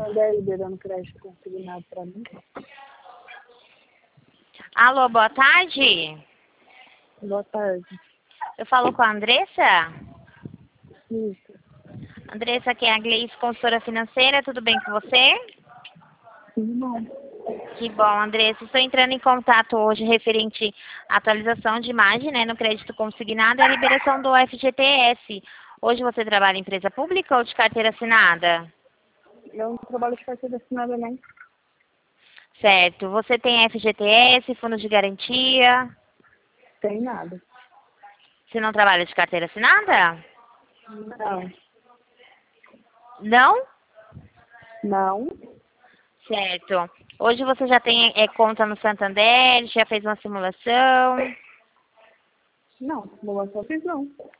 Santander liberando crédito consignado para mim. Alô, boa tarde. Boa tarde. Eu falo com a Andressa? Isso. Andressa, aqui é a Gleice, consultora financeira. Tudo bem com você? Sim, não. Que bom, Andressa. Estou entrando em contato hoje referente à atualização de imagem, né, no crédito consignado e a liberação do FGTS. Hoje você trabalha em empresa pública ou de carteira assinada? Eu não trabalho de carteira assinada, não. Certo. Você tem FGTS, fundo de garantia? Tem nada. Você não trabalha de carteira assinada? Não. Não? Não. Certo. Hoje você já tem conta no Santander, já fez uma simulação? Não. Simulação fiz não.